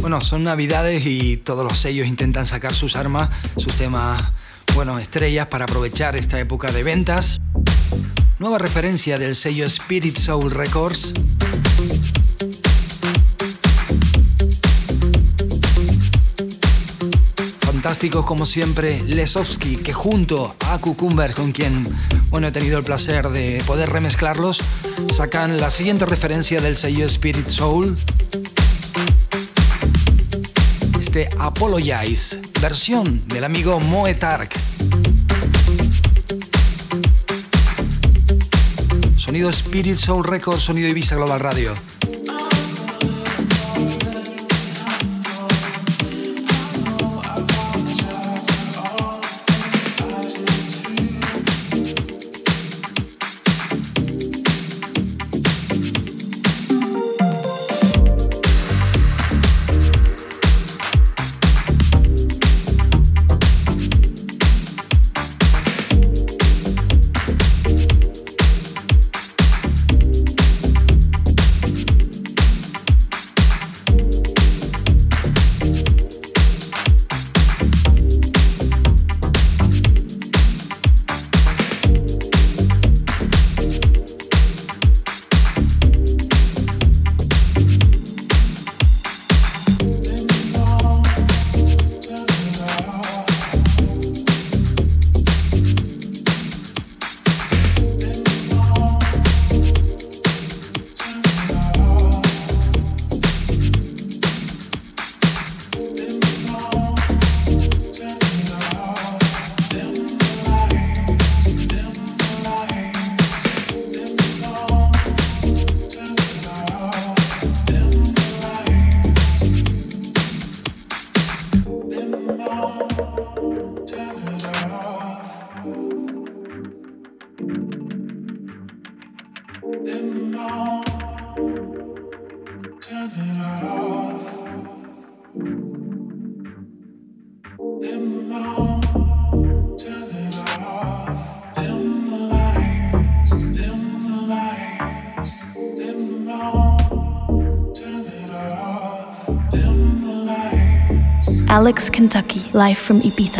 Bueno, son navidades y todos los sellos intentan sacar sus armas, sus temas, bueno, estrellas para aprovechar esta época de ventas. Nueva referencia del sello Spirit Soul Records. Fantásticos como siempre Lesowski, que junto a Cucumber, con quien bueno, he tenido el placer de poder remezclarlos, sacan la siguiente referencia del sello Spirit Soul. Este Apologize, versión del amigo Moe Tark. Sonido Spirit Soul Records, sonido Ibiza Global Radio. Alex Kentucky, live from Ibiza.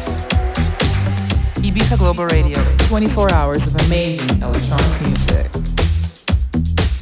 Global Radio, 24 hours of amazing electronic music.